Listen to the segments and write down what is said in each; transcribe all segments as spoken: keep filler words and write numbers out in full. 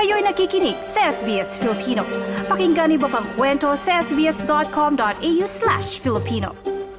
Kayo'y nakikinig sa S B S Filipino. Pakinggan niyo pa ang kwento sa sbs.com.au slash Filipino.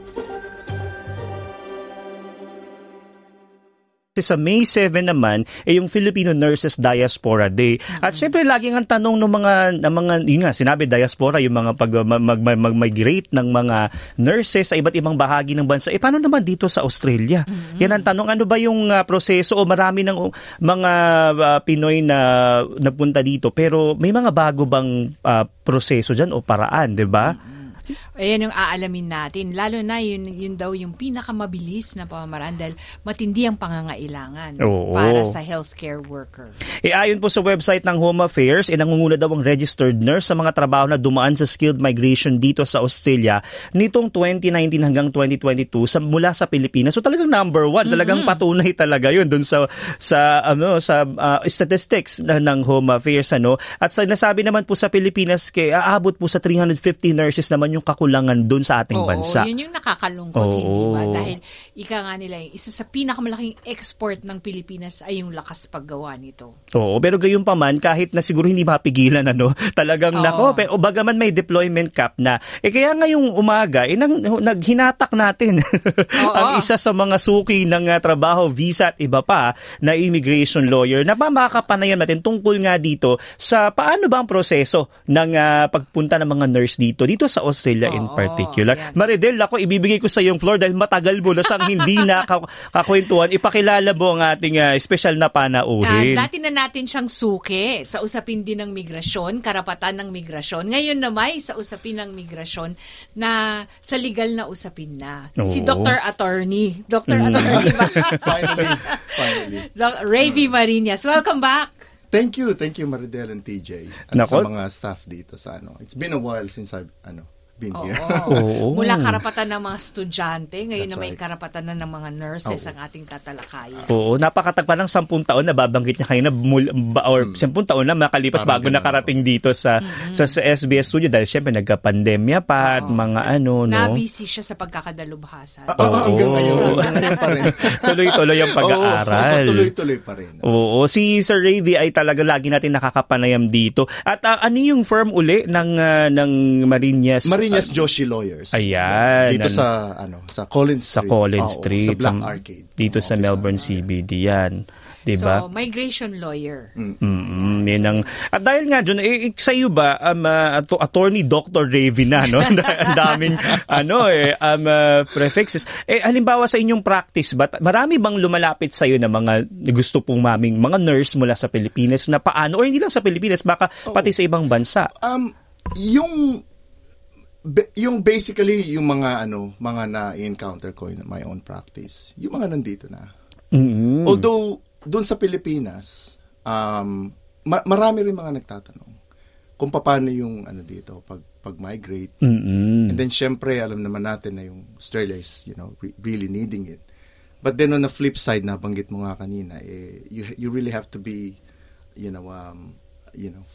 Sa May seventh naman ay eh, yung Filipino Nurses Diaspora Day. Mm-hmm. At syempre laging ang tanong ng mga ng mga yun nga sinabi diaspora yung mga pag mag, mag, mag, migrate ng mga nurses sa iba't ibang bahagi ng bansa. Eh paano naman dito sa Australia? Mm-hmm. Yan ang tanong, ano ba yung uh, proseso o marami ng uh, mga uh, Pinoy na napunta dito pero may mga bago bang uh, proseso diyan o paraan, 'di ba? Mm-hmm. Ayan yung aalamin natin. Lalo na yun, yun daw yung pinakamabilis na pamamaraan dahil matindi ang pangangailangan Oo. para sa healthcare worker. E ayon po sa website ng Home Affairs, e nangunguna daw ang registered nurse sa mga trabaho na dumaan sa skilled migration dito sa Australia nitong twenty nineteen hanggang twenty twenty-two sa, mula sa Pilipinas. So talagang number one, mm-hmm. talagang patunay talaga yun dun sa sa ano sa uh, statistics na, ng Home Affairs ano. At sa nasabi naman po sa Pilipinas kay aabot po sa three hundred fifty nurses naman yung kakulangan doon sa ating Oo, bansa. Yun yung nakakalungkot, Oo. hindi ba? Dahil ika nga nila, isa sa pinakamalaking export ng Pilipinas ay yung lakas paggawa nito. Oo, pero gayon pa man, kahit na siguro hindi mapigilan, ano, talagang Oo. nako, pero bagaman may deployment cap na, eh kaya ngayong umaga, eh, nang, naghinatak natin ang isa sa mga suki ng uh, trabaho, visa at iba pa na immigration lawyer na makakapanayam natin tungkol nga dito sa paano ba ang proseso ng uh, pagpunta ng mga nurse dito, dito sa Australia in Oo, particular. yan. Maridel, ako ibibigay ko sa yung floor dahil matagal mo na siyang hindi na kakwentuhan. Ipakilala mo ang ating uh, special na panauhin. Uh, dati na natin siyang suki sa usapin din ng migrasyon, karapatan ng migrasyon. Ngayon naman sa usapin ng migrasyon na sa legal na usapin na. Oo. Si Doctor Attorney. Doctor Mm. Attorney ba? finally. Finally. Doc- Ravy Marinas. Welcome back. Thank you. Thank you, Maridel and T J. At Nako. sa mga staff dito sa ano. It's been a while since I've ano, been Oo. here. Oo. Mula karapatan ng mga estudyante, ngayon That's na may right. karapatan na ng mga nurses Oo. ang ating tatalakayin. Oo, napakatagpa ng sampung taon na babanggit niya kayo na mul- ba, or Mm. sampung taon na makalipas Parang bago ganun, nakarating dito sa, Mm-hmm. sa sa S B S studio dahil syempre nagka-pandemya pa at Oo. mga ano, no. Nabisi siya sa pagkakadalubhasa. Ah, ah, hanggang ngayon, hanggang ngayon pa rin. Tuloy-tuloy ang pag-aaral. Oo, tuloy-tuloy pa rin. Oo, si Sir Ravy ay talaga lagi natin nakakapanayam dito. At uh, ano yung firm uli ng uh, ng Marinas? Marinas Joshi Lawyers. Ayan. Dito sa ano, sa Collins Sa Street. Collins Oo, Street. sa Black Sa- Arcade. Dito Ang sa office Melbourne na- C B D yan. Diba? So, migration lawyer. Mm-mm, yan ang, at dahil nga dyan, eh, sa iyo ba, um, uh, to, attorney Doctor Ravy na, no? Ang daming, ano eh, um, uh, prefixes. Eh, halimbawa sa inyong practice ba, marami bang lumalapit sa iyo na mga gusto pong maming, mga nurse mula sa Pilipinas na paano, or hindi lang sa Pilipinas, baka Oo. pati sa ibang bansa? Um, yung Be- yung basically yung mga ano mga na-encounter ko in my own practice, yung mga nandito na. Mm-hmm. Although doon sa Pilipinas, um, ma- marami rin mga nagtatanong kung paano yung ano dito pag pag-migrate. Mm-hmm. And then syempre alam naman natin na yung Australia is, you know, re- really needing it. But then on the flip side, nabanggit mo nga kanina, eh, you you really have to be, you know, um, you know,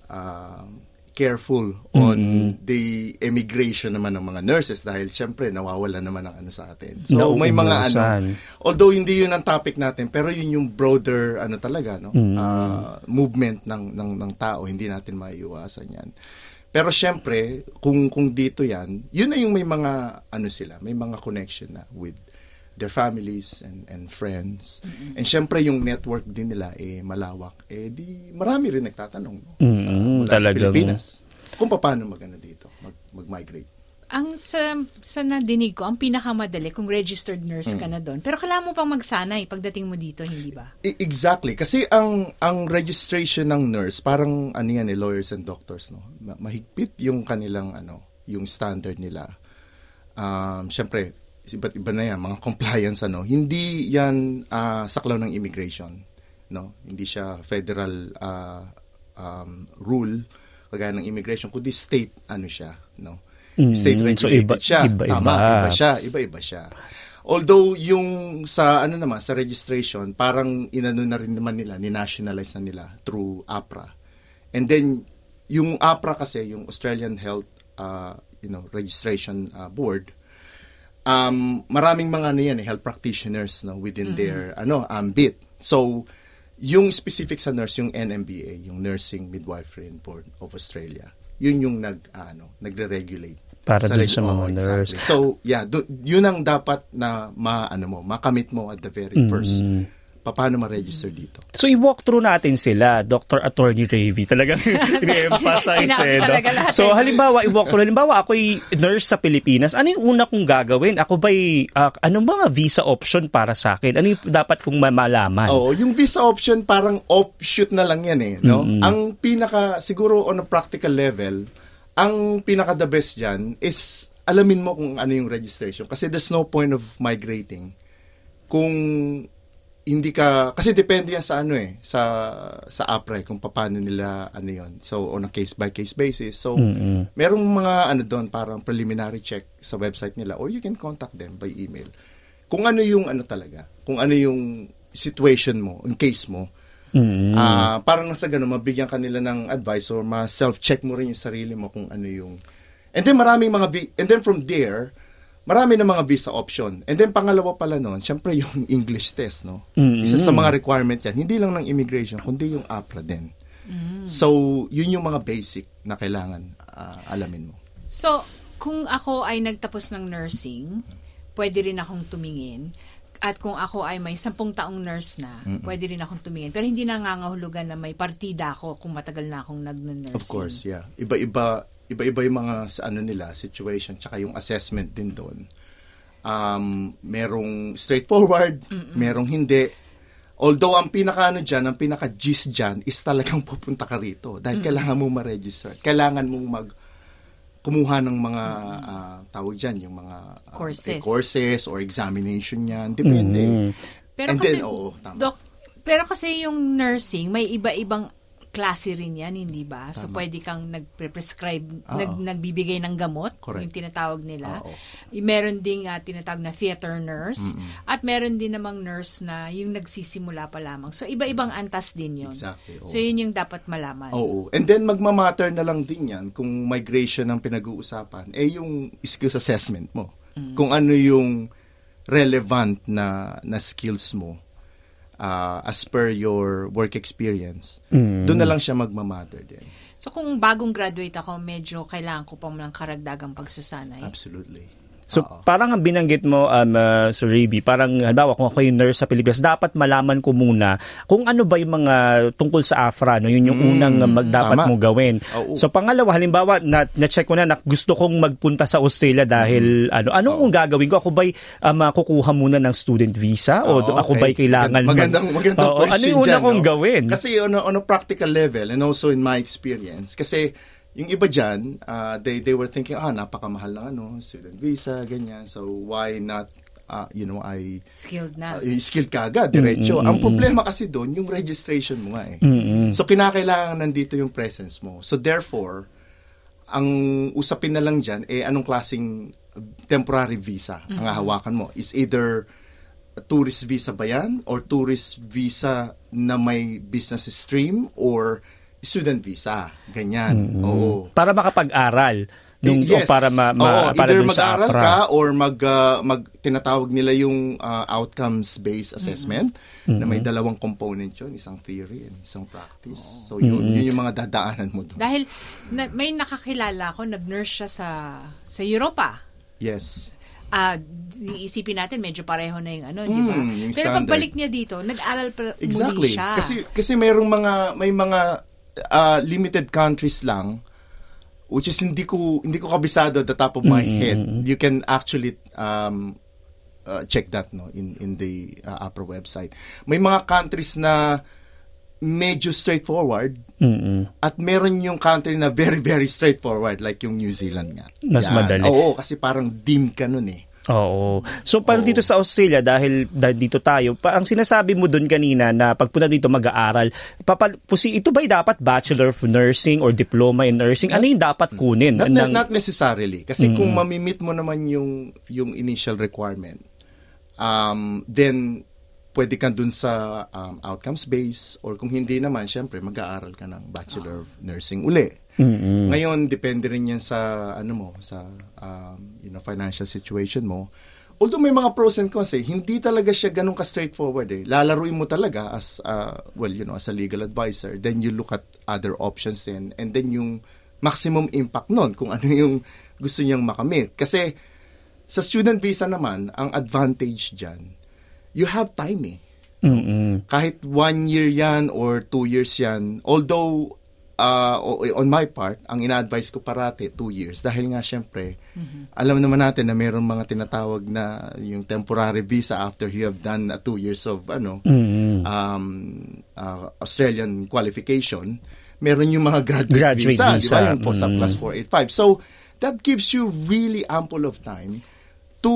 um, careful on Mm-hmm. the immigration naman ng mga nurses dahil syempre nawawala naman ang ano sa atin. So Nauubusan. may mga ano, although hindi yun ang topic natin, pero yun yung broader ano talaga, no? Mm-hmm. Uh, movement ng ng ng tao, hindi natin maiiwasan yan. Pero syempre, kung kung dito yan, yun na yung may mga ano sila, may mga connection na with their families and and friends. Mm-hmm. And syempre yung network din nila eh malawak. Eh di marami rin nagtatanong no? Mm-hmm. sa mula Talagang, sa Pilipinas kung paano magana dito, mag mag-migrate. Ang sa, sa nadinig ko, ang pinakamadali kung registered nurse ka na doon. Pero kailangan mo pang magsanay pagdating mo dito, hindi ba? I- exactly. Kasi ang ang registration ng nurse, parang ano yan eh, lawyers and doctors, no? Ma- mahigpit yung kanilang ano, yung standard nila. Um, syempre, iba't iba na yan, mga compliance ano. Hindi yan uh, saklaw ng immigration, no? Hindi siya federal uh, um, rule kagaya ng immigration, kundi state ano siya, no? Mm, State regulated so iba, siya. iba-iba. Tama, iba siya, iba-iba siya. Although yung sa ano naman sa registration, parang inano na rin naman nila, ni-nationalize na nila through APRA. And then yung APRA kasi, yung Australian Health uh, you know, Registration uh, Board, um maraming mga ano yan, eh, health practitioners no within mm-hmm. their ano ambit. So Yung specific sa nurse, yung N M B A, yung Nursing Midwifery and Board of Australia, yun yung nag, ano, nagre-regulate. Para dun reg- sa mga oh, nurse. Exactly. So, yeah, do, yun ang dapat na ma, ano mo, makamit mo at the very first. Mm. Paano ma-register dito? So, i-walk through natin sila, Doctor Attorney Ravi. Talagang i-emphasize eh. No? So, halimbawa, i-walk through. Halimbawa, ako'y nurse sa Pilipinas. Ano yung una kong gagawin? Ako ba'y, uh, anong mga visa option para sa akin? Ano yung dapat kong malaman? Oo, yung visa option parang offshoot na lang yan eh. No? Mm-hmm. Ang pinaka, siguro on a practical level, ang pinaka the best dyan is alamin mo kung ano yung registration. Kasi there's no point of migrating kung hindi ka, kasi depende yan sa ano eh, sa sa APRA kung paano nila ano yon. So on a case by case basis. So mm-hmm. merong mga ano doon parang preliminary check sa website nila or you can contact them by email. Kung ano yung ano talaga, kung ano yung situation mo, yung case mo. Mm-hmm. Uh, parang nasa ganun, mabigyan ka nila ng advice or ma-self-check mo rin yung sarili mo kung ano yung. And then maraming mga vi- and then from there marami na mga visa option. And then pangalawa pala noon, syempre yung English test, no? Mm-hmm. Isa sa mga requirement yan, hindi lang ng immigration, kundi yung APRA din. Mm-hmm. So, yun yung mga basic na kailangan uh, alamin mo. So, kung ako ay nagtapos ng nursing, pwede rin akong tumingin. At kung ako ay may sampung taong nurse na, mm-hmm. pwede rin akong tumingin. Pero hindi nangangahulugan na may partida ako kung matagal na akong nag-nursing. Of course, yeah. Iba-iba iba-iba yung mga sa ano nila, situation, tsaka yung assessment din doon. Um, merong straightforward, mm-mm. merong hindi. Although, ang pinaka-ano dyan, ang pinaka-gist dyan is talagang pupunta ka rito. Dahil mm-mm. kailangan mong ma-register. Kailangan mong mag kumuha ng mga uh, tawag dyan, yung mga uh, courses. Eh, courses or examination yan. Depende. Mm-hmm. Pero And kasi, then, oo, tama. Doc, pero kasi yung nursing, may iba-ibang klase rin yan, hindi ba? So, Tama. pwede kang nag-prescribe, nag, nagbibigay ng gamot, Correct. yung tinatawag nila. Oo. Meron ding uh, tinatawag na theater nurse, Mm-mm. at meron din namang nurse na yung nagsisimula pa lamang. So, iba-ibang antas din yun. Exactly. Oo. So, yun yung dapat malaman. Oo. And then, magmamatter na lang din yan kung migration ang pinag-uusapan, eh yung skills assessment mo. Mm. Kung ano yung relevant na na skills mo. Uh, as per your work experience, mm. doon na lang siya magmamatter din. So, kung bagong graduate ako, medyo kailangan ko pa ng karagdagang pagsasanay. Absolutely. So, Uh-oh. parang ang binanggit mo, um, uh, Sir Ravi, parang, halimbawa, kung ako yung nurse sa Pilipinas, dapat malaman ko muna kung ano ba yung mga tungkol sa AFRA, no? Yun yung mm, unang mag, dapat mong gawin. Oh, oh. So, pangalawa, halimbawa, na, na-check ko na, na gusto kong magpunta sa Australia dahil, mm. ano, anong oh. gagawin ko? Ako ba'y um, kukuha muna ng student visa? O oh, ako okay. ba'y kailangan? Magandang, magandang mag- question Ano yung una dyan, kong no? gawin? Kasi on a, on a practical level, and also in my experience, kasi yung iba dyan, uh, they, they were thinking, ah, napakamahal ng ano, student visa, ganyan. So, why not, uh, you know, I... Skilled na. Uh, skilled ka agad, diretso. Mm-hmm. Ang problema kasi doon, yung registration mo nga eh. Mm-hmm. So, kinakailangan nandito yung presence mo. So, therefore, ang usapin na lang dyan, eh, anong klaseng temporary visa mm-hmm. ang hahawakan mo? It's either tourist visa ba yan? Or tourist visa na may business stream? Or student visa, ganyan. Mm-hmm. Oo. Para makapag-aral. Nung, yes. O para ma, ma, Oo, para either dun sa mag-aral APRA. ka or mag, uh, mag tinatawag nila yung uh, outcomes-based assessment mm-hmm. na may dalawang component yun, isang theory and isang practice. Oh. So yun, mm-hmm. yun yung mga dadaanan mo doon. Dahil na, may nakakilala ko, nag-nurse siya sa sa Europa. Yes. Ah, uh, iisipin natin medyo pareho na yung ano, mm, di ba? Pero standard. Pagbalik niya dito, nag-aral pa exactly. muli siya. Kasi kasi merong mga may mga Uh, limited countries lang which is hindi ko hindi ko kabisado at the top of my mm-hmm. head. You can actually um, uh, check that no in in the uh, APRA website. May mga countries na medyo straightforward mm-hmm. at meron yung country na very very straightforward like yung New Zealand nga. Mas Yan. madali. Oo, kasi parang dim ka nun eh. Oo. So, parang dito sa Australia, dahil, dahil dito tayo, ang sinasabi mo doon kanina na pagpunta dito mag-aaral, papal, pusi, ito ba'y dapat Bachelor of Nursing or Diploma in Nursing? Ano yung dapat kunin? Not, ng, not necessarily. Kasi mm. kung mamimit mo naman yung, yung initial requirement, um, then pwede ka dun sa um, outcomes-based or kung hindi naman, syempre, mag-aaral ka ng Bachelor of Nursing uli. Mm-hmm. Ngayon, depende rin yan sa, ano mo, sa, um, you know, financial situation mo. although may mga pros and cons eh, hindi talaga siya ganun ka-straightforward eh. Lalaruin mo talaga as, uh, well, you know, as a legal advisor. Then you look at other options din. And then yung maximum impact nun, kung ano yung gusto niyang makamit. Kasi sa student visa naman, ang advantage dyan, you have time eh. Mm-mm. Kahit one year yan or two years yan, although uh, on my part, ang ina-advise ko parati, two years. Dahil nga syempre, mm-hmm. alam naman natin na mayroong mga tinatawag na yung temporary visa after you have done uh, two years of ano mm-hmm. um, uh, Australian qualification. Meron yung mga graduate, graduate visa, visa. Di ba? Yung po mm-hmm. sa plus four eighty-five. So, that gives you really ample of time to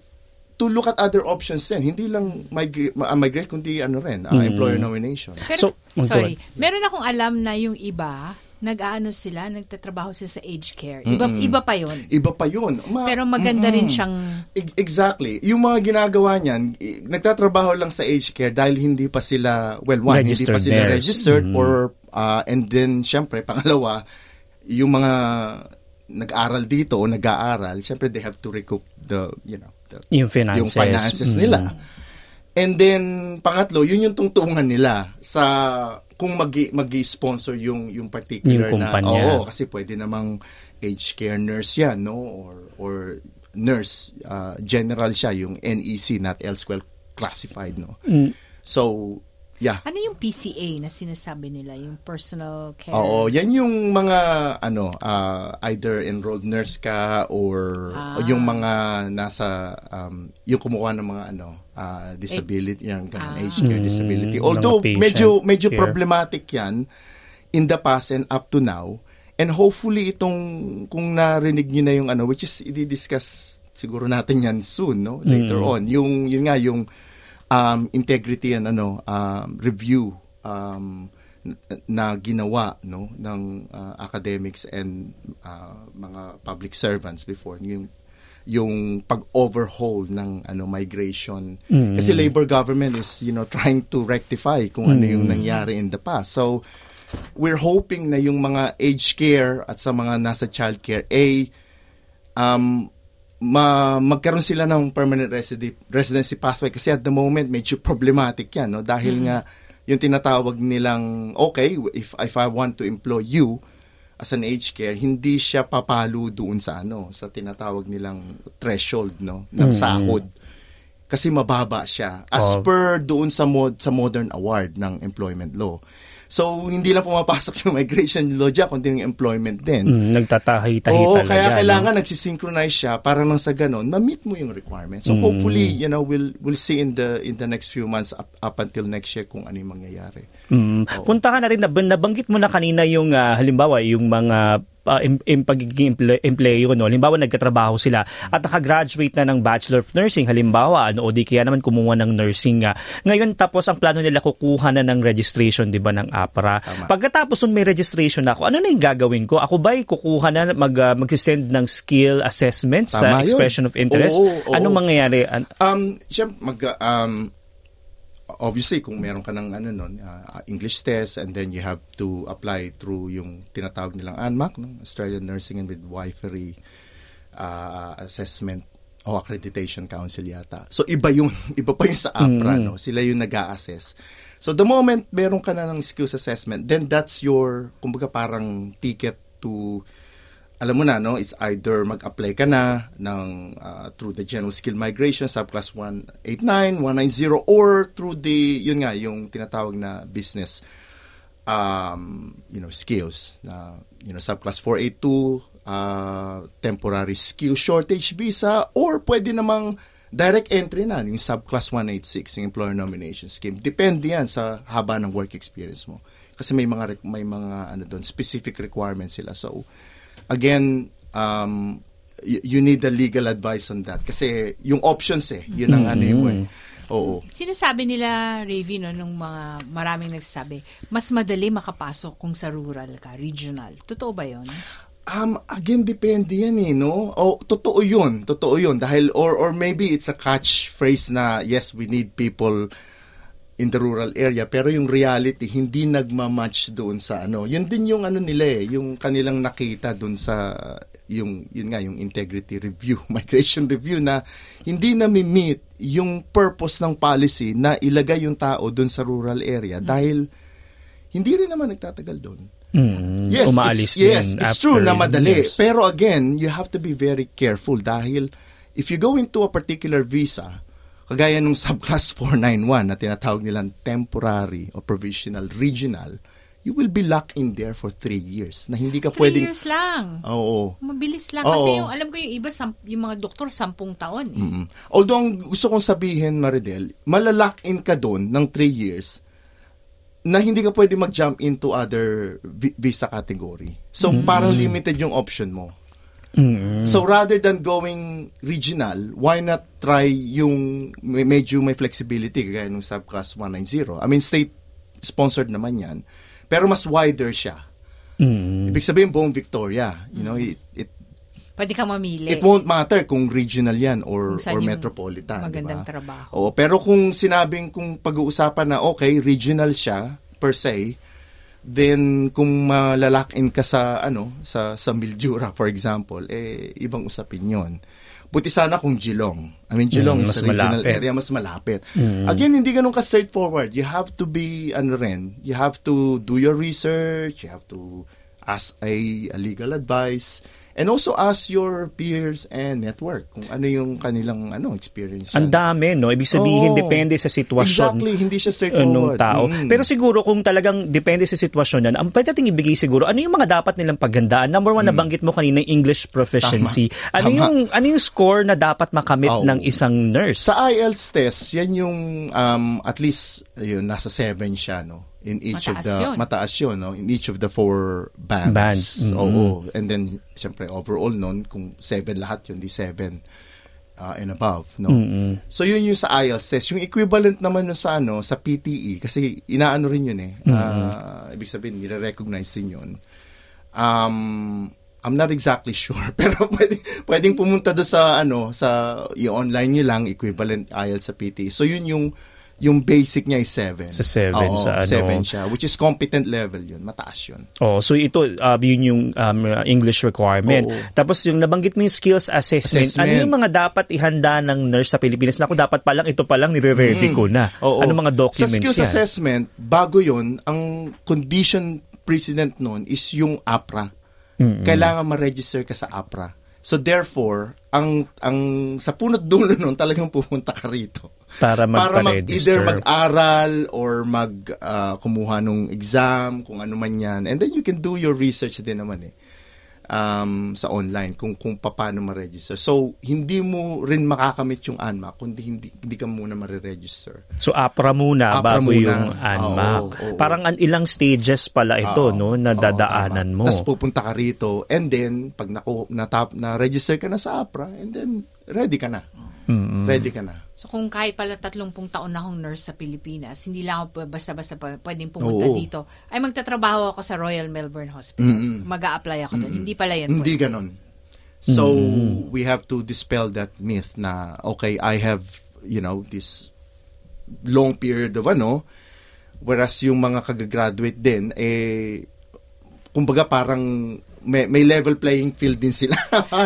to look at other options din. Hindi lang migrate, uh, migrate kundi ano rin, uh, mm. employer nomination. Pero, so, sorry, meron akong alam na yung iba, nag-aano sila, nagtatrabaho sila sa aged care. Iba, mm-mm. iba pa yun. Iba pa yun. Ma- Pero maganda mm-mm. rin siyang... Exactly. Yung mga ginagawa niyan, nagtatrabaho lang sa aged care dahil hindi pa sila, well, one, registered hindi pa sila nurse. registered mm-hmm. or, uh, and then, syempre, pangalawa, yung mga nag-aral dito o nag-aaral, syempre, they have to recoup the, you know, the, yung finances, yung finances mm-hmm. nila. And then, pangatlo, yun yung tungtungan nila sa kung magi magi-sponsor yung yung particular yung na oo, kasi pwede namang aged care nurse yan, no, or or nurse uh, general siya, yung N E C, not elsewhere classified, no. Mm. So yeah. Ano yung P C A na sinasabi nila, yung personal care? Oo, yan yung mga ano, uh, either enrolled nurse ka or, ah. o yung mga nasa um, yung kumuha ng mga ano, uh, disability, eh, yung ah. aged care disability. Mm, although medyo medyo care. problematic yan in the past and up to now. And hopefully itong kung narinig niyo na yung ano, which is i-discuss siguro natin yan soon, no, later mm. on. Yung yun nga yung Um, integrity and ano um, review um, na ginawa, no, ng uh, academics and uh, mga public servants before, yung yung pag-overhaul ng ano migration, mm. kasi labor government is, you know, trying to rectify kung ano yung nangyari in the past. So we're hoping na yung mga aged care at sa mga nasa child care ay um Ma, magkaroon sila ng permanent residency, residency pathway, kasi at the moment medyo problematic yan, no, dahil mm. nga yung tinatawag nilang okay, if if I want to employ you as an aged care, hindi siya papalo doon sa ano sa tinatawag nilang threshold, no, ng mm. sahod, kasi mababa siya as oh. per doon sa mod, sa modern award ng employment law. So, hindi lang pumapasok yung migration law dyan, kundi yung employment din. Mm, nagtatahi-tahi Oo, talaga. kaya kailangan no? nagsisynchronize siya para nang sa ganon, ma-meet mo yung requirements. So, mm. hopefully, you know, we'll we'll see in the in the next few months up, up until next year kung ano yung mangyayari. Mm. Punta ka na rin, nabanggit mo na kanina yung, uh, halimbawa, yung mga uh, im, im, pagiging empleyo, no? Halimbawa, nagkatrabaho sila at nakagraduate na ng Bachelor of Nursing, halimbawa, ano, o di kaya naman kumuha ng nursing. Uh. Ngayon, tapos ang plano nila, kukuha na ng registration, di ba, ng A P R A. Tama. Pagkatapos nun may registration na ako, ano na yung gagawin ko? Ako ba'y kukuha na, mag, uh, mag-send ng skill assessment sa expression yun. Of interest? Oo, oo, Anong oo. mangyayari? Um, siyempre, mag, um, obviously, kung meron ka ng ano nun, uh, English test, and then you have to apply through yung tinatawag nilang A N M A C, no? Australian Nursing and Midwifery uh, Assessment o Accreditation Council yata. So, iba yun. Iba pa yun sa A P R A, mm. no? Sila yung nag-a-assess. So, the moment meron ka na ng skills assessment, then that's your, kumbaga parang ticket to, alam mo na, no? It's either mag-apply ka na ng, uh, through the General Skill Migration, subclass one eighty-nine, one ninety, or through the, yun nga, yung tinatawag na business, um, you know, skills, na, uh, you know, subclass four eighty-two, uh, temporary skill shortage visa, or pwede namang direct entry na, yung subclass one eighty-six, yung employer nomination scheme. Depende yan sa haba ng work experience mo. Kasi may mga, may mga, ano doon, specific requirements sila. So, again, um, y- you need the legal advice on that. Kasi yung options eh, yun ang mm-hmm. ano yung eh. Oo. Sinasabi nila, Ravi, no, nung mga maraming nagsasabi, mas madali makapasok kung sa rural ka, regional. Totoo ba yun? Um, again, depende yan eh, no? O, totoo yun, totoo yun. Dahil, or, or maybe it's a catchphrase na, yes, we need people in the rural area, pero yung reality, hindi nagmamatch doon sa ano. Yun din yung ano nila eh, yung kanilang nakita doon sa yung yun nga yung integrity review, migration review na hindi na meet yung purpose ng policy na ilagay yung tao doon sa rural area mm. dahil hindi rin naman nagtatagal doon. Mm, yes, umaalis it's, yes, din it's true na madali. Yes. Pero again, you have to be very careful dahil if you go into a particular visa, kagaya nung subclass four ninety-one na tinatawag nilang temporary or provisional regional, you will be locked in there for three years na hindi ka three pwedeng... years lang. Oo. Mabilis lang. Oo. Kasi yung, alam ko yung iba, sam, yung mga doktor, sampung taon. Eh. Mm-hmm. Although, ang gusto kong sabihin, Maridel, malalock in ka doon ng three years na hindi ka pwede mag-jump into other vi- visa category. So, mm-hmm. parang limited yung option mo. Mm-hmm. So, rather than going regional, why not try yung medyo may flexibility kagaya ng subclass one ninety? I mean, state-sponsored naman yan. Pero mas wider siya. Mm-hmm. Ibig sabihin, buong Victoria. You know, it, it pwede ka mamili. It won't matter kung regional yan or or metropolitan. Magandang diba? trabaho. Oo, pero kung sinabing, kung pag-uusapan na, okay, regional siya, per se, then kung malalakin ka sa, ano, sa, sa Mildura, for example, eh, ibang usapin yon. Buti sana kung Geelong. I mean, Geelong mm, is a regional malapit. area, mas malapit. Mm. Again, hindi ganun ka straightforward. You have to be, ano rin, you have to do your research, you have to ask a, a legal advice, and also ask your peers and network kung ano yung kanilang ano experience. Ang dami, no? Ibig sabihin, oh, depende sa sitwasyon. Exactly, hindi siya straightforward. Ng tao. Mm. Pero siguro, kung talagang depende sa sitwasyon yan, ang pwede nating ibigay siguro, ano yung mga dapat nilang paghandaan? Number one, mm. nabanggit mo kanina, English proficiency. Tama. Ano Tama. yung ano yung score na dapat makamit oh. ng isang nurse? Sa I E L T S test, yan yung um, at least yun, nasa seven siya, no? In each mataas of the yun. mataas yun, no? In each of the four bands. Bands. Mm-hmm. Oo. And then syempre overall noon kung seven lahat yun, di seven uh, and above, no. Mm-hmm. So yun yung sa I E L T S test. Yung equivalent naman nun sa ano, sa P T E kasi inaano rin yun eh. Mm-hmm. Uh, ibig sabihin nire-recognize din yun. Um I'm not exactly sure pero pwedeng pwedeng pumunta do sa ano sa i-online niyo lang equivalent I E L T S sa P T E. So yun yung yung basic niya is seven. Sa seven. Oo, sa ano. seven siya. Which is competent level yun. Mataas yun. Oh, so ito, uh, yun yung um, English requirement. Oo. Tapos yung nabanggit mo yung skills assessment. Assessment. Ano yung mga dapat ihanda ng nurse sa Pilipinas? Naku, dapat pa lang, ito pa lang, nire-ready mm. ko na. Oo. Ano mga documents yan? Sa skills yan? assessment, bago yun, ang condition precedent nun is yung A P R A. Mm-hmm. Kailangan ma-register ka sa A P R A. So therefore, ang ang sa punot dulo nun, talagang pupunta ka rito. Para Para mag, either magpa-register. mag-aral or mag uh, kumuha nung exam, kung ano man yan. And then you can do your research din naman eh. Um, sa online kung kung paano ma-register. So hindi mo rin makakamit yung A N M A C kundi hindi hindi ka muna ma-register. So A P R A muna A P R A bago muna. yung A N M A C. Oo, oo, Parang an ilang stages pala ito, Oo, no, na oo, dadaanan mo. Tapos pupunta ka rito and then pag naku, natap, na-register ka na sa A P R A and then ready ka na. Mm-hmm. Ready ka na. So kung kahit pala tatlumpung taon na akong nurse sa Pilipinas, hindi lang ako basta-basta pwedeng pumunta Oo. dito. Ay magtatrabaho ako sa Royal Melbourne Hospital. Mm-hmm. Mag-a-apply ako doon. Mm-hmm. Hindi pala yan. Hindi pwede. ganon. So, mm-hmm. we have to dispel that myth na, okay, I have, you know, this long period of ano, whereas yung mga kagagraduate din, eh, kumbaga parang may, may level playing field din sila.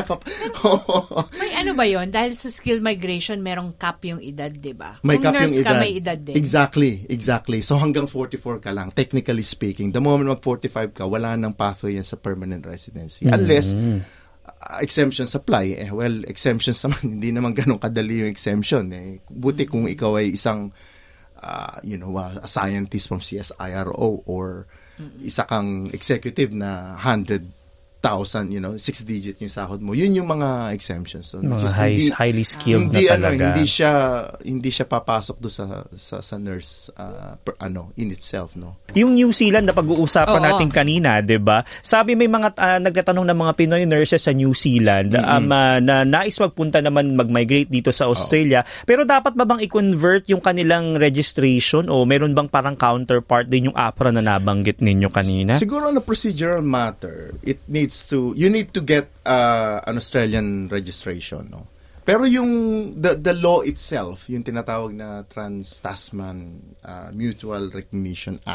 May ano ba yon? Dahil sa skill migration, merong cap yung edad, di ba? May Kung cap nurse yung edad. ka, may edad din. Exactly, exactly. So hanggang forty-four ka lang, technically speaking. The moment mag-forty-five ka, wala nang pathway yan sa permanent residency. Mm-hmm. Unless, uh, exemptions apply. Eh, well, exemptions naman, hindi naman ganun kadali yung exemption. Eh. Buti kung ikaw ay isang, uh, you know, uh, a scientist from C S I R O or mm-hmm. isa kang executive na one hundred thousand, you know, six digit yung sahod mo. Yun yung mga exemptions. So, mga high, hindi, highly skilled hindi, na ano, talaga. hindi siya hindi siya papasok do sa sa, sa nurse uh, per, ano in itself, no. Yung New Zealand na pag-uusapan Oo. natin kanina, 'di ba? Sabi may mga uh, nagtatanong ng mga Pinoy nurses sa New Zealand mm-hmm. um, uh, na nais magpunta naman mag-migrate dito sa Australia. Oo. Pero dapat ba bang i-convert yung kanilang registration o meron bang parang counterpart din yung A P R A na nabanggit ninyo kanina? Siguro on a procedural matter, it needs to you need to get uh, an Australian registration, no. Pero yung the the law itself, yung tinatawag na Trans-Tasman uh, Mutual Recognition Act,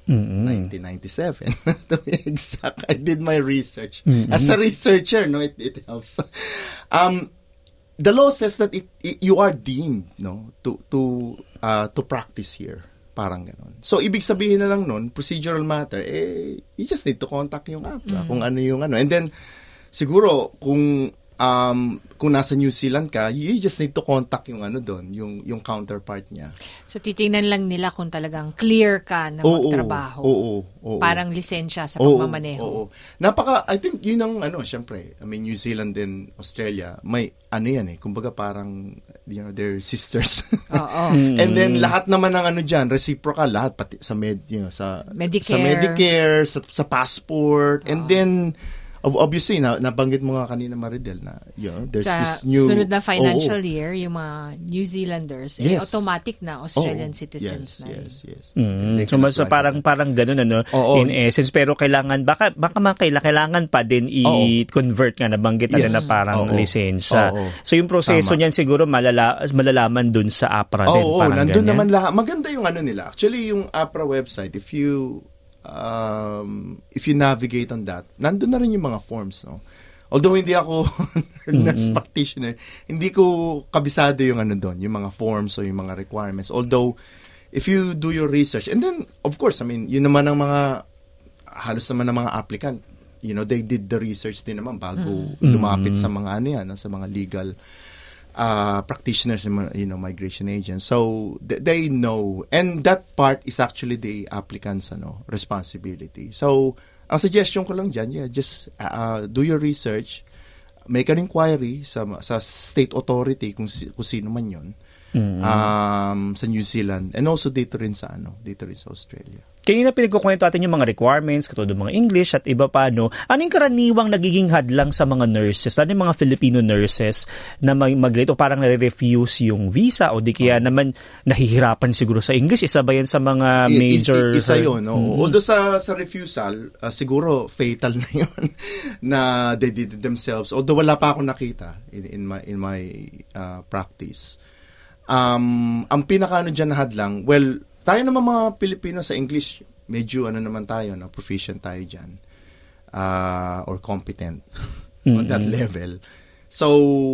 Mm-hmm. nineteen ninety-seven to be exact. I did my research. Mm-hmm. As a researcher, no, it, it helps. Um, the law says that it, it you are deemed, no, to to uh, to practice here. Parang ganon. So, ibig sabihin na lang nun, procedural matter, eh, you just need to contact yung A P R A, mm-hmm. kung ano yung ano. And then, siguro, kung um, kung nasa New Zealand ka, you just need to contact yung ano doon, yung, yung counterpart niya. So, titingnan lang nila kung talagang clear ka na oo, magtrabaho. Oo, oo, oo. Parang lisensya sa oo, pagmamaneho. Oo, oo. Napaka, I think, yun ang, ano, syempre, I mean, New Zealand and Australia, may, ano yan eh, kumbaga parang, you know, they're sisters. Oo. And then lahat naman ng ano diyan, reciprocal lahat pati sa med, you know, sa Medicare. sa Medicare, sa, sa passport. Oo. And then obviously na nabanggit mo nga kanina Maridel na, you know, there's sa this new sunod na financial oh, year, yung mga New Zealanders, yes. eh, automatic na Australian oh, citizens yes, na. yes, yes. Mm. So, mas, parang parang gano'n, ano, oh, oh. in essence, pero kailangan, baka, baka man kailangan, kailangan pa din i-convert nga, nabanggit yes. na na parang oh, oh. lisensya. Oh, oh. So, yung proseso Tama. niyan siguro malala, malalaman dun sa A P R A din. Oo, oh, parang nandun ganyan. naman lahat. Maganda yung ano nila. Actually, yung A P R A website, if you um, if you navigate on that, nandun na rin yung mga forms, no? Although hindi ako nurse mm-hmm. practitioner, hindi ko kabisado yung ano doon, yung mga forms o yung mga requirements. Although, if you do your research, and then, of course, I mean, yun naman ang mga, halos naman ng mga applicant, you know, they did the research din naman bago mm-hmm. lumapit sa mga ano yan, sa mga legal uh, practitioners, you know, migration agents. So, th- they know. And that part is actually the applicant's ano, responsibility. So, ang suggestion ko lang dyan, yeah, just uh, do your research, make an inquiry sa sa state authority kung, kung sino man yun, mm-hmm. um, sa New Zealand, and also dito rin sa ano, dito rin sa Australia. Kanina pinagkukwento natin yung mga requirements, katulad ng mga English at iba pa, no? Anong karaniwang nagiging hadlang sa mga nurses, lalo yung mga Filipino nurses na mag-migrate o parang nare-refuse yung visa o di kaya oh. naman nahihirapan siguro sa English? Isa ba yan sa mga major... I, i, isa yun, no? Mm-hmm. Although sa, sa refusal, uh, siguro fatal na yun na they did it themselves. Although wala pa akong nakita in, in my, in my uh, practice. Um, ang pinaka-ano dyan na hadlang, well, tayo naman mga Pilipino sa English, medyo ano naman tayo, no? Proficient tayo dyan. Uh, or competent mm-hmm. on that level. So,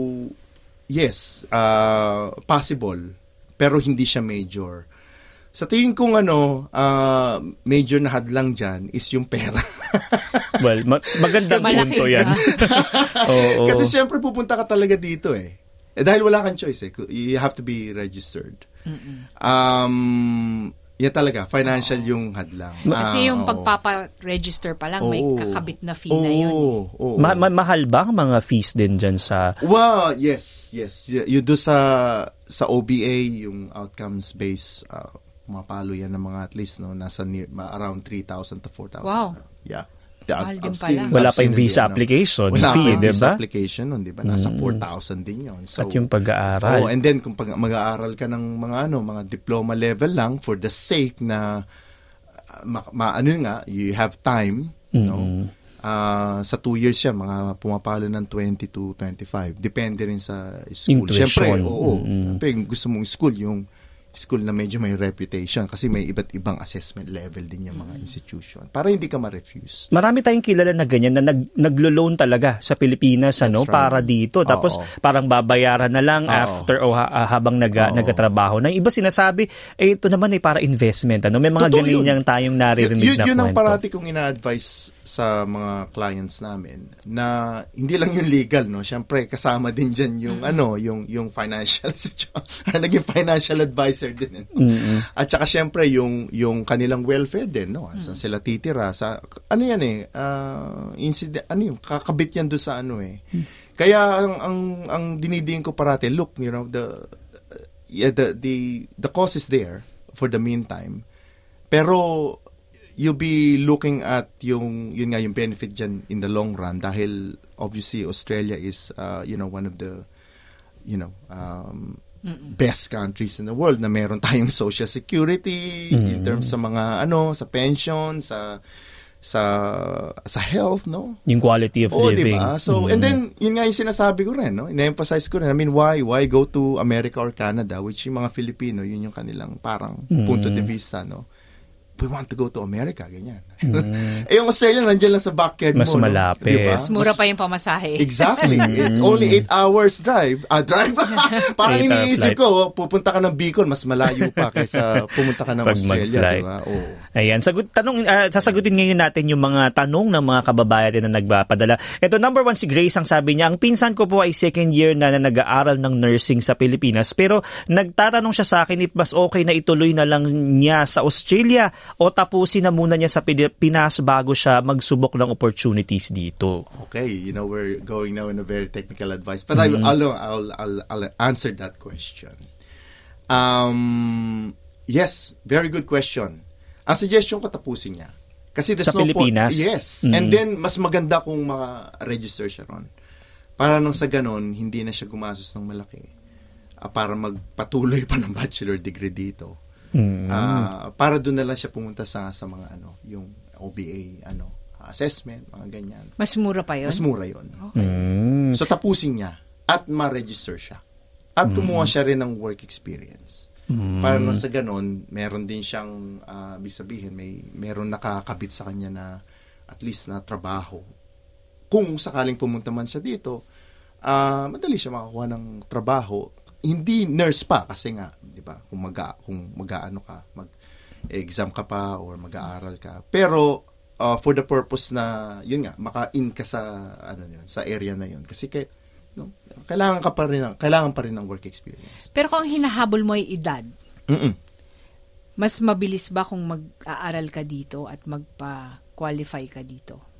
yes, uh, possible. Pero hindi siya major. Sa tingin kong ano, uh, major na hadlang dyan is yung pera. Well, ma- magandang punto yan. oh, oh. Kasi syempre pupunta ka talaga dito eh. eh. Dahil wala kang choice eh. You have to be registered. Mm-mm. Um, yan talaga, financial oh. yung hadlang. Kasi ah, yung oh. pagpapa-register pa lang, oh. may kakabit na fee oh. na yun. Eh. Oh. Ma- ma- mahal ba ang mga fees din dyan sa... Well, yes, yes. You do sa sa O B A, yung outcomes-based, uh, mapalo yan ng mga at least, no, nasa near, around three thousand to four thousand. Wow. Yeah. Mahal din pala. Wala pa yung visa application Wala fee, pa yung diba? visa application nun, diba? Nasa mm. four thousand din yun. So, at yung pag-aaral. Oh, and then kung pag- mag-aaral ka ng mga ano, mga diploma level lang for the sake na uh, ma- ma- ano nga, you have time, mm-hmm. no? Uh, sa two years siya, mga pumapalo ng twenty to twenty-five. Depende rin sa school. Siyempre, oo. Mm-hmm. Siyempre, gusto mong school, yung school na medyo may reputation kasi may iba't ibang assessment level din yung mga institution para hindi ka ma-refuse. Marami tayong kilala na ganyan na nag, naglo-loan talaga sa Pilipinas ano right. para dito. Tapos oh, oh. parang babayaran na lang oh, after o ha, habang naga, oh, nagatrabaho. Na iba sinasabi, eh ito naman eh para investment. Ano? May mga ganyan tayong naririnig y- y- na yun kwento. Yun ang parati kong ina-advise sa mga clients namin na hindi lang yung legal, no? Siyempre kasama din diyan yung mm-hmm. ano, yung yung financial situation. Naging financial advisor din. Mm-hmm. At saka syempre yung yung kanilang welfare din, no? Saan mm-hmm. sila titira sa ano yan eh, uh, incident ano yung kakabit yan do sa ano eh. Mm-hmm. Kaya ang ang ang dinidiin ko parati, look, you know, the yeah, the the the cost is there for the meantime. Pero you'll be looking at yung yun nga yung benefit dyan in the long run dahil obviously Australia is uh, you know one of the you know um, Mm-mm. best countries in the world na meron tayong social security mm-hmm. in terms sa mga ano sa pension sa sa sa health, no, yung quality of oh, living diba? So mm-hmm. and then yun nga yung sinasabi ko rin, no, ina-emphasize ko rin, I mean why why go to America or Canada, which yung mga Filipino yun yung kanilang parang mm-hmm. punto de vista, no. we want to go to America, ganyan. Mm. eh, yung Australia, nandiyan lang sa backyard Mas mo. Mas malapit. No? Diba? Mas mura Mas, pa yung pamasahe. Exactly. It, only eight hours drive. Ah, drive? Parang iniisip ko, pupunta ka ng Bicol, mas malayo pa kaysa pumunta ka ng Pag Australia. Diba? Oh. Ayan. Sagot, tanong, uh, sasagutin ngayon natin yung mga tanong ng mga kababayan na nagpapadala. Ito, number one, si Grace, ang sabi niya, ang pinsan ko po ay second year na, na nag-aaral ng nursing sa Pilipinas, pero nagtatanong siya sa akin if mas okay na ituloy na lang niya sa Australia o tapusin na muna niya sa Pilipinas bago siya magsubok ng opportunities dito. Okay, you know, we're going now in a very technical advice, but mm-hmm. I'll, I'll, I'll, I'll answer that question. Um, yes, very good question. Ang suggestion ko, tapusin niya. Kasi there's sa no Pilipinas? Po- yes. Mm-hmm. And then, mas maganda kung maka-register siya ron. Para nang sa ganon, hindi na siya gumastos ng malaki uh, para magpatuloy pa ng bachelor degree dito. Mm. Uh, para doon na lang siya pumunta sa sa mga ano, yung O B A ano, assessment, mga ganyan. Mas mura pa 'yon. Mas mura 'yon. Okay. Mm. So tapusin niya at ma-register siya. At kumuha mm. siya rin ng work experience. Mm. Para na sa ganon, meron din siyang uh, ibig sabihin, may meron nakakabit sa kanya na at least na trabaho. Kung sakaling pumunta man siya dito, uh, madali siya makakuha ng trabaho. Hindi nurse pa kasi nga, 'di ba? Kung mag kung mag-aano ka, mag-exam ka pa or mag-aaral ka. Pero uh, for the purpose na 'yun nga, maka-in ka sa ano 'yun, sa area na 'yun. Kasi kay no, kailangan ka pa rin ng, kailangan pa rin ng work experience. Pero kung ang hinahabol mo ay edad, Mm-mm. mas mabilis ba kung mag-aaral ka dito at magpa-qualify ka dito?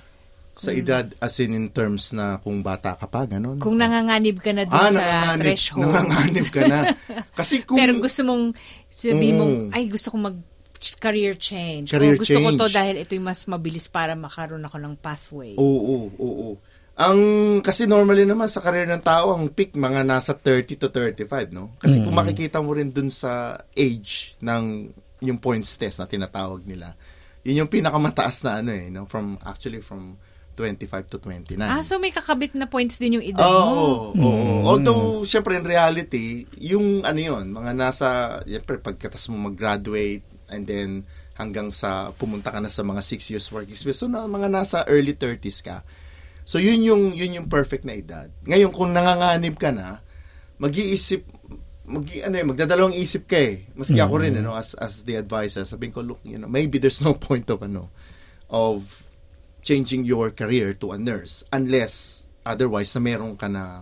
Sa edad, as in in terms na kung bata ka pa, gano'n? Kung nanganganib ka na dun ah, sa nanganganib, threshold. Nanganganib ka na. Kasi kung... Pero gusto mong sabihin mm, mong, ay gusto kong mag-career change. Career o gusto change. ko to dahil ito'y mas mabilis para makaroon ako ng pathway. Oo, oo, oo. Ang, kasi normally naman sa career ng tao, ang peak mga nasa thirty to thirty-five, no? Kasi mm. kung makikita mo rin dun sa age ng yung points test na tinatawag nila, yun yung pinakamataas na ano eh, no? From, actually from twenty-five to twenty-nine. Ah, so may kakabit na points din yung edad oh, mo. Oo, oo. Mm. Although, syempre in reality, yung ano yun, mga nasa, syempre pagkatas mo mag-graduate and then hanggang sa pumunta ka na sa mga six years work experience, so na, mga nasa early thirties ka. So yun yung, yun yung perfect na edad. Ngayon, kung nanganganib ka na, mag-iisip, mag, ano, magdadalawang isip ka eh. Maski mm. ako rin, ano, as, as the advisor, sabihin ko, look, you know, maybe there's no point of, ano, of changing your career to a nurse unless otherwise na meron ka na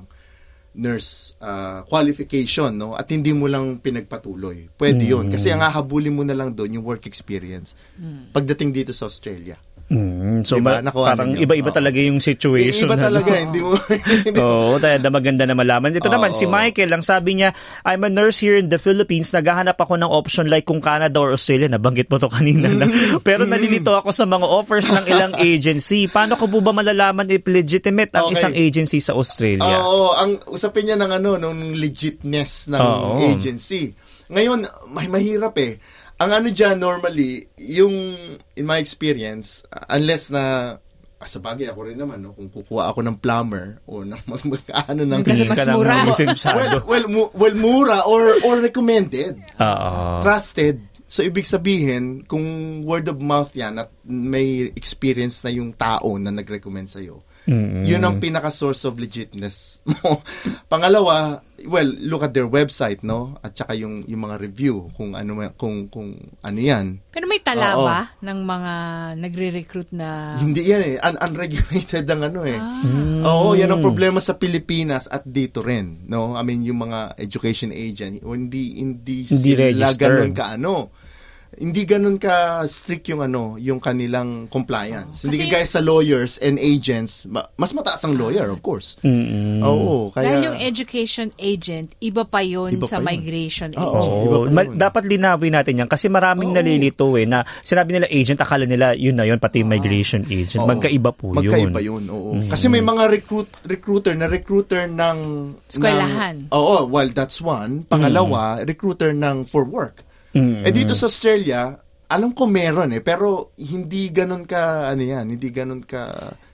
nurse uh, qualification, no, at hindi mo lang pinagpatuloy. Pwede yun. Kasi ang hahabulin mo na lang doon yung work experience pagdating dito sa Australia. Mm, so diba? ba, parang nyo? Iba-iba oh. talaga yung situation. Iba talaga, hindi mo. Oo, tayo maganda na malaman. Ito oh, naman, si Michael, ang sabi niya, I'm a nurse here in the Philippines, naghahanap ako ng option like kung Canada or Australia, nabanggit mo to kanina na. Pero nalilito ako sa mga offers ng ilang agency. Paano ko po ba malalaman if legitimate ang okay. isang agency sa Australia? Oo, ang usapin niya ng ano, nung legitness ng oh, agency. Ngayon, may mahirap eh. Ang ano dyan, normally, yung, in my experience, uh, unless na, ah, sa bagay ako rin naman, no, kung kukuha ako ng plumber, o ng mag, mag ano ng... Kasi mas mura. well, well, mu- well, mura or, or recommended. Uh-oh. Trusted. So, ibig sabihin, kung word of mouth yan, at may experience na yung tao na nag-recommend sa'yo, mm-hmm. yun ang pinaka-source of legitness mo. Pangalawa, well, look at their website, no? At saka yung yung mga review kung ano kung kung ano 'yan. Pero may tala uh, ba oh. ng mga nagre-recruit na hindi yan eh, Un- unregulated ang ano eh. Ah. Oo, yan ang problema sa Pilipinas at dito rin, no? I mean, yung mga education agent, hindi hindi, hindi sila ganun ka ano. Hindi ganun ka strict yung ano, yung kanilang compliance. Oh. Hindi kagaya sa lawyers and agents, mas mataas ang lawyer, of course. Mm-hmm. Oo, kaya dahil yung education agent, iba pa yun iba sa pa migration yun. agent. Oo, iba pa yun. Dapat linawin natin yan kasi maraming Oo. nalilito eh na sinabi nila agent, akala nila yun na yun, pati yung migration agent. Oo. Magkaiba po yun. Magkaiba yun, oo. Mm-hmm. Kasi may mga recruit recruiter na recruiter ng eskwelahan. Oo, well, that's one. Pangalawa, mm-hmm. recruiter ng for work. Mm-hmm. Eh dito sa Australia, alam ko meron eh, pero hindi ganun ka, ano yan, hindi ganun ka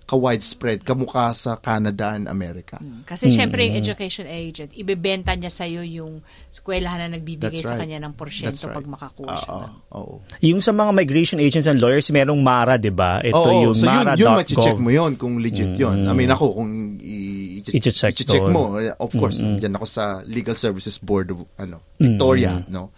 ka-widespread, kamukha sa Canada and America. Kasi syempre yung education agent, ibebenta niya sa'yo yung eskwelahan na nagbibigay That's sa right. kanya ng porsyento That's right. pag makakuha siya. Oo, doon. oo. Yung sa mga migration agents and lawyers, merong MARA, di ba? Ito Oo, yung so yun, mara yun dot ma-check gov. mo yun kung legit yun. I mean, ako, kung i- i- I-check i-check doon. mo, of course, dyan ako sa Legal Services Board of ano, Victoria, no?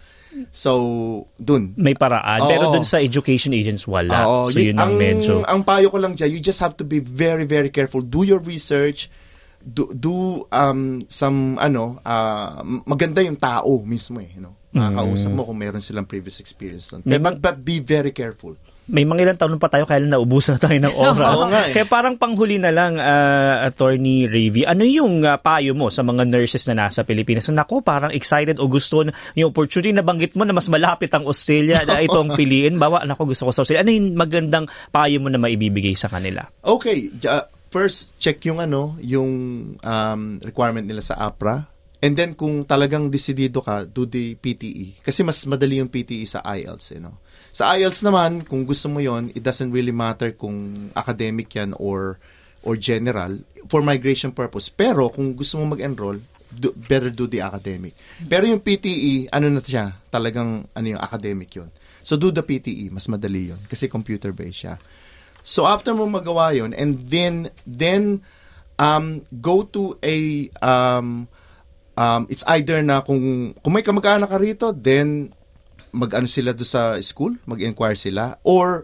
So, dun. May paraan. Oo. Pero dun sa education agents, wala. Oo, so yun ang medyo... Ang payo ko lang dyan, you just have to be very, very careful. Do your research. Do, do um, some, ano, uh, maganda yung tao mismo eh. You know? Makakausap mo kung meron silang previous experience doon. May But, but be very careful. May mga ilang taon pa tayo kaya naubusan na tayo ng oras. Oo nga eh. Kaya parang panghuli na lang, uh, Attorney Ravy, ano yung uh, payo mo sa mga nurses na nasa Pilipinas? Naku, parang excited o gusto na yung opportunity na banggit mo na mas malapit ang Australia na itong piliin. Bawa, naku, gusto ko sa Australia. Ano yung magandang payo mo na maibibigay sa kanila? Okay, uh, first, check yung ano, yung um, requirement nila sa A P R A. And then, kung talagang desidido ka, do the P T E. Kasi mas madali yung P T E sa I E L T S, you know? Sa I E L T S naman, kung gusto mo yon, it doesn't really matter kung academic yan or or general for migration purpose. Pero kung gusto mo mag-enroll, do, better do the academic. Pero yung P T E, ano na siya? Talagang ano yung academic yun. So do the P T E, mas madali yun kasi computer-based siya. So after mo magawa yun, and then then um, go to a um, um, it's either na kung kung may kamag-anak ka rito, then mag-ano sila do sa school, mag-inquire sila, or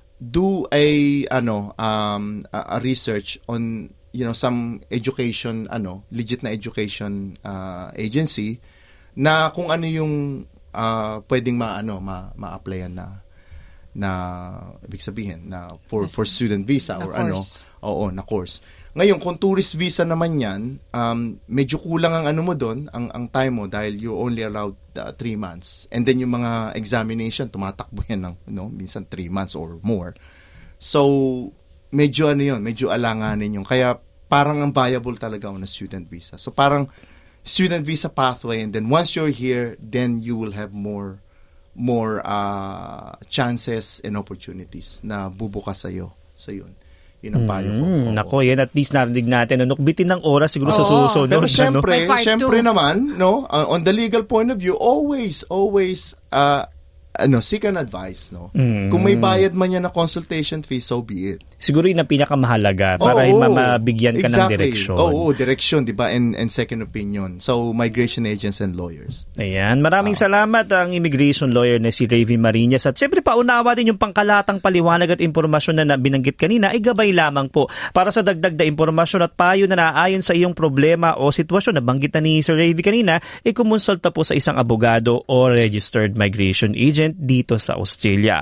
do a ano um a, a research on you know some education ano legit na education uh, agency na kung ano yung uh, pwedeng maano ma ma-applyan na na ibig sabihin na for yes. for student visa na or course. ano oo na course. Ngayon, kung tourist visa naman yan, um, medyo kulang ang ano mo doon, ang, ang time mo, dahil you're only allowed uh, three months. And then yung mga examination, tumatakbo yan ng, no, minsan three months or more. So, medyo ano yun, medyo alanganin yun. Kaya parang ang viable talaga on a student visa. So, parang student visa pathway, and then once you're here, then you will have more more uh, chances and opportunities na bubukas sa'yo. So, yun. Yun ang payo ko. Mm, nako, yan at least narinig natin. Ano, bitin ng oras siguro Oo, sa susunod. Pero syempre, May part syempre two. naman, no, uh, on the legal point of view, always, always, uh, ano, seek an advice, no? Mm. Kung may bayad man yan na consultation fee, so be it. Siguro yun ang pinakamahalaga para Oo, mabigyan ka exactly. ng direksyon. Oo, direksyon, di ba? And, and second opinion. So, migration agents and lawyers. Ayan, maraming Ah. salamat ang immigration lawyer na si Ravy Marinas. At siyempre paunawa din yung pangkalatang paliwanag at impormasyon na binanggit kanina ay gabay lamang po. Para sa dagdag na impormasyon at payo na naayon sa iyong problema o sitwasyon na banggit na ni Sir Ravy kanina, ay kumonsulta po sa isang abogado o registered migration agent dito sa Australia.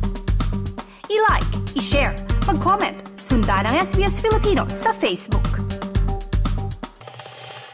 I-like, i-share, mag-comment, sundan ang S B S Filipino sa Facebook.